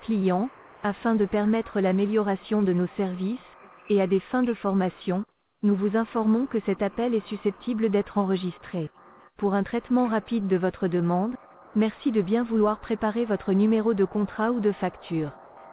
clients, afin de permettre l'amélioration de nos services, et à des fins de formation, nous vous informons que cet appel est susceptible d'être enregistré. Pour un traitement rapide de votre demande, merci de bien vouloir préparer votre numéro de contrat ou de facture.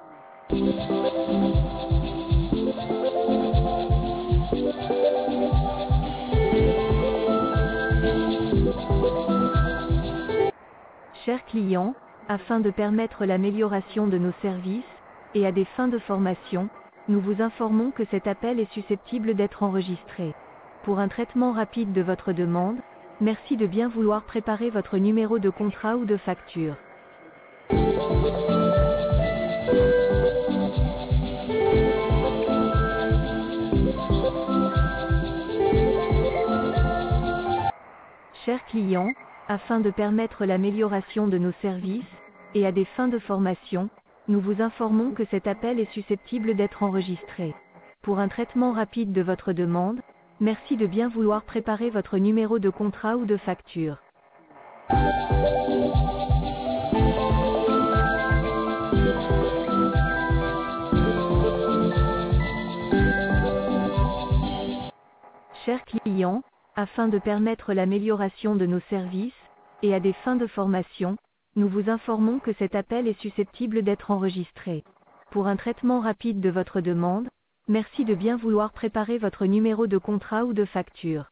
Chers clients, afin de permettre l'amélioration de nos services, et à des fins de formation, nous vous informons que cet appel est susceptible d'être enregistré. Pour un traitement rapide de votre demande, merci de bien vouloir préparer votre numéro de contrat ou de facture. Chers clients, afin de permettre l'amélioration de nos services, et à des fins de formation, nous vous informons que cet appel est susceptible d'être enregistré. Pour un traitement rapide de votre demande, merci de bien vouloir préparer votre numéro de contrat ou de facture. Chers clients, afin de permettre l'amélioration de nos services, et à des fins de formation, nous vous informons que cet appel est susceptible d'être enregistré. Pour un traitement rapide de votre demande, merci de bien vouloir préparer votre numéro de contrat ou de facture.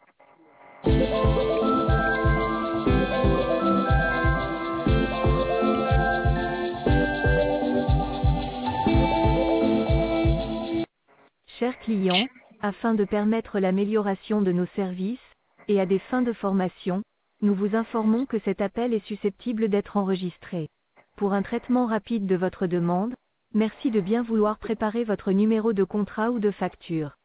Chers clients, afin de permettre l'amélioration de nos services, et à des fins de formation, nous vous informons que cet appel est susceptible d'être enregistré. Pour un traitement rapide de votre demande, merci de bien vouloir préparer votre numéro de contrat ou de facture.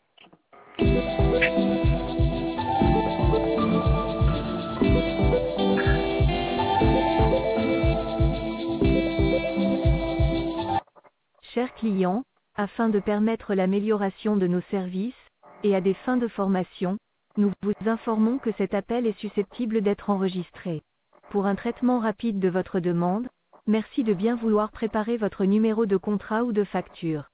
Chers clients, afin de permettre l'amélioration de nos services, et à des fins de formation, nous vous informons que cet appel est susceptible d'être enregistré. Pour un traitement rapide de votre demande, merci de bien vouloir préparer votre numéro de contrat ou de facture.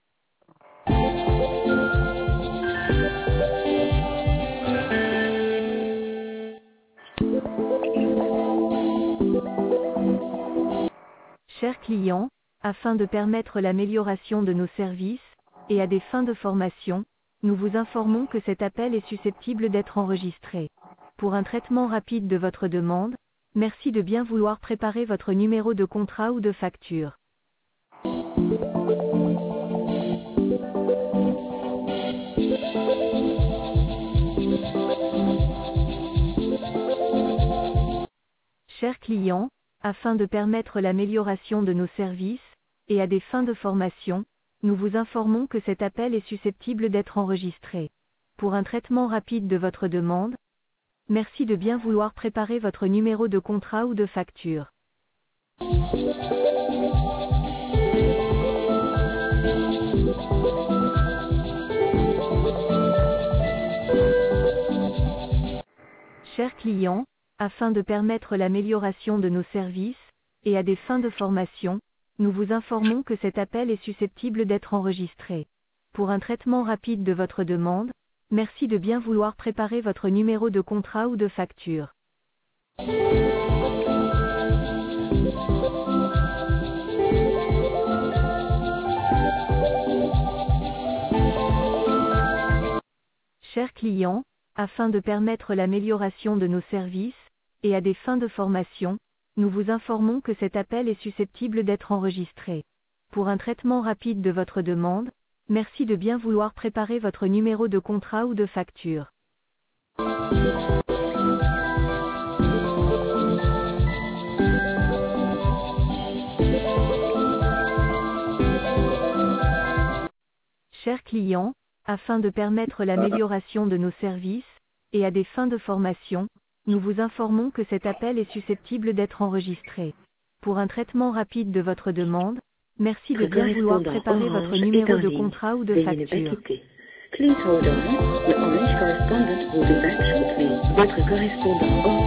Chers clients, afin de permettre l'amélioration de nos services, et à des fins de formation, nous vous informons que cet appel est susceptible d'être enregistré. Pour un traitement rapide de votre demande, merci de bien vouloir préparer votre numéro de contrat ou de facture. Chers clients, afin de permettre l'amélioration de nos services, et à des fins de formation, nous vous informons que cet appel est susceptible d'être enregistré. Pour un traitement rapide de votre demande, merci de bien vouloir préparer votre numéro de contrat ou de facture. Chers clients, afin de permettre l'amélioration de nos services, et à des fins de formation, nous vous informons que cet appel est susceptible d'être enregistré. Pour un traitement rapide de votre demande, merci de bien vouloir préparer votre numéro de contrat ou de facture. Chers clients, afin de permettre l'amélioration de nos services, et à des fins de formation, nous vous informons que cet appel est susceptible d'être enregistré. Pour un traitement rapide de votre demande, merci de bien vouloir préparer votre numéro de contrat ou de facture. Chers clients, afin de permettre l'amélioration de nos services, et à des fins de formation, nous vous informons que cet appel est susceptible d'être enregistré. Pour un traitement rapide de votre demande, merci de bien vouloir préparer votre numéro de contrat ou de facture. Please hold on. The Orange correspondent will be back shortly. Votre correspondant